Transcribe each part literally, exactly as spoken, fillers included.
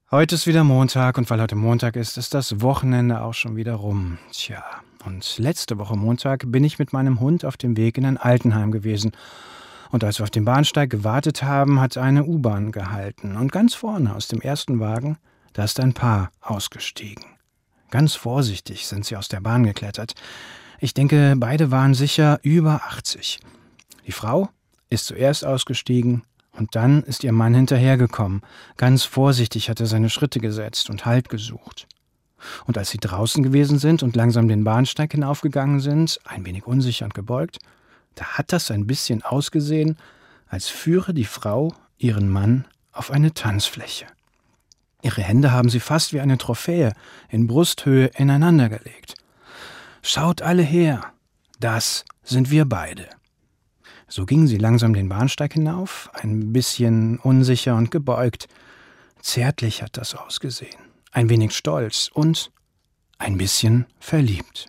Heute ist wieder Montag und weil heute Montag ist, ist das Wochenende auch schon wieder rum. Tja, und letzte Woche Montag bin ich mit meinem Hund auf dem Weg in ein Altenheim gewesen. Und als wir auf dem Bahnsteig gewartet haben, hat eine U-Bahn gehalten. Und ganz vorne aus dem ersten Wagen, da ist ein Paar ausgestiegen. Ganz vorsichtig sind sie aus der Bahn geklettert. Ich denke, beide waren sicher über achtzig. Die Frau ist zuerst ausgestiegen. Und dann ist ihr Mann hinterhergekommen. Ganz vorsichtig hat er seine Schritte gesetzt und Halt gesucht. Und als sie draußen gewesen sind und langsam den Bahnsteig hinaufgegangen sind, ein wenig unsicher und gebeugt, da hat das ein bisschen ausgesehen, als führe die Frau ihren Mann auf eine Tanzfläche. Ihre Hände haben sie fast wie eine Trophäe in Brusthöhe ineinander gelegt. Schaut alle her, das sind wir beide. So gingen sie langsam den Bahnsteig hinauf, ein bisschen unsicher und gebeugt. Zärtlich hat das ausgesehen, ein wenig stolz und ein bisschen verliebt.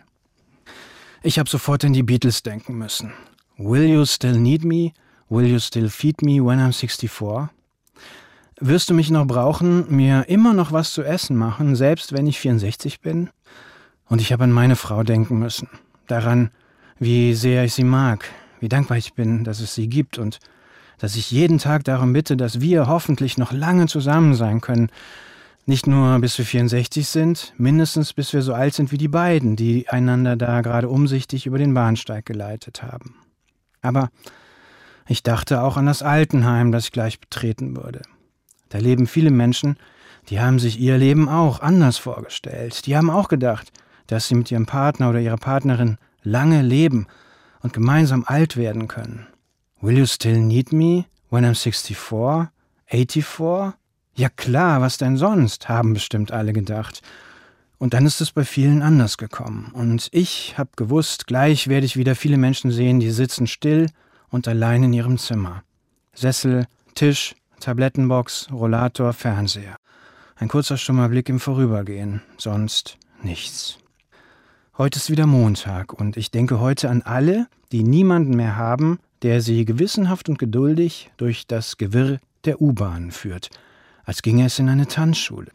Ich habe sofort an die Beatles denken müssen. Will you still need me? Will you still feed me when I'm sixty-four? Wirst du mich noch brauchen, mir immer noch was zu essen machen, selbst wenn ich vierundsechzig bin? Und ich habe an meine Frau denken müssen, daran, wie sehr ich sie mag, wie dankbar ich bin, dass es sie gibt und dass ich jeden Tag darum bitte, dass wir hoffentlich noch lange zusammen sein können. Nicht nur bis wir vierundsechzig sind, mindestens bis wir so alt sind wie die beiden, die einander da gerade umsichtig über den Bahnsteig geleitet haben. Aber ich dachte auch an das Altenheim, das ich gleich betreten würde. Da leben viele Menschen, die haben sich ihr Leben auch anders vorgestellt. Die haben auch gedacht, dass sie mit ihrem Partner oder ihrer Partnerin lange leben und gemeinsam alt werden können. Will you still need me when I'm sixty-four, eighty-four? Ja klar, was denn sonst, haben bestimmt alle gedacht. Und dann ist es bei vielen anders gekommen. Und ich habe gewusst, gleich werde ich wieder viele Menschen sehen, die sitzen still und allein in ihrem Zimmer. Sessel, Tisch, Tablettenbox, Rollator, Fernseher. Ein kurzer stummer Blick im Vorübergehen, sonst nichts. Heute ist wieder Montag und ich denke heute an alle, die niemanden mehr haben, der sie gewissenhaft und geduldig durch das Gewirr der U-Bahn führt, als ginge es in eine Tanzschule.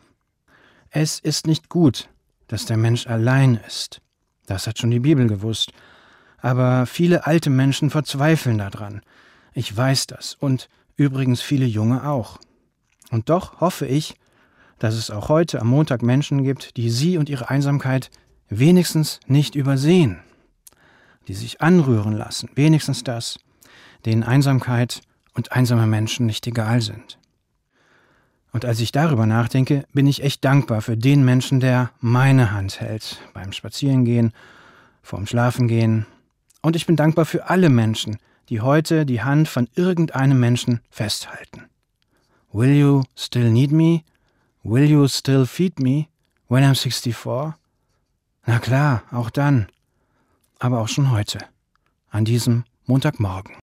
Es ist nicht gut, dass der Mensch allein ist. Das hat schon die Bibel gewusst. Aber viele alte Menschen verzweifeln daran. Ich weiß das und übrigens viele Junge auch. Und doch hoffe ich, dass es auch heute am Montag Menschen gibt, die sie und ihre Einsamkeit wenigstens nicht übersehen, die sich anrühren lassen, wenigstens das, denen Einsamkeit und einsame Menschen nicht egal sind. Und als ich darüber nachdenke, bin ich echt dankbar für den Menschen, der meine Hand hält, beim Spazierengehen, vorm Schlafengehen. Und ich bin dankbar für alle Menschen, die heute die Hand von irgendeinem Menschen festhalten. Will you still need me? Will you still feed me when I'm sixty-four? Na klar, auch dann, aber auch schon heute, an diesem Montagmorgen.